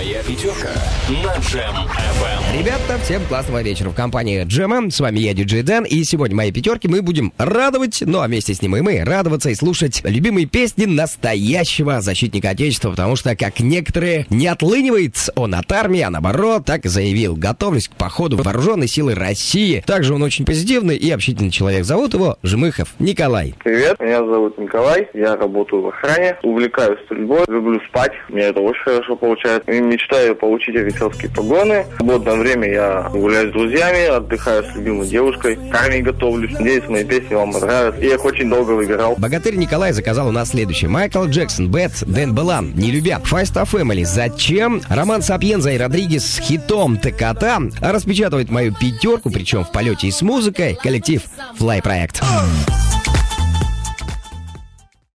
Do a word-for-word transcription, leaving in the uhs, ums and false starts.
Моя пятерка на Джем эф эм. Ребята, всем классного вечера в компании Джема. С вами я, диджей Дэн, и сегодня в моей пятерке мы будем радовать, ну а вместе с ним и мы, радоваться и слушать любимые песни настоящего защитника Отечества, потому что, как некоторые, не отлынивает он от армии, а наоборот, так и заявил: готовлюсь к походу в вооруженные силы России. Также он очень позитивный и общительный человек. Зовут его Жмыхов Николай. Привет, меня зовут Николай, я работаю в охране, увлекаюсь стрельбой, люблю спать, мне это очень хорошо получается. И мечтаю получить офицерские погоны. В свободное время я гуляю с друзьями, отдыхаю с любимой девушкой, к армии готовлюсь. Надеюсь, мои песни вам понравятся. Я их очень долго выбирал. Богатырь Николай заказал у нас следующее: Майкл Джексон, Бэт, Дэн Белан, «Не любя», Файста Фэмили, «Зачем?», Роман Сапьенза и Родригес с хитом «Токота». А распечатывает мою пятерку, причем в полете и с музыкой, коллектив Fly Project.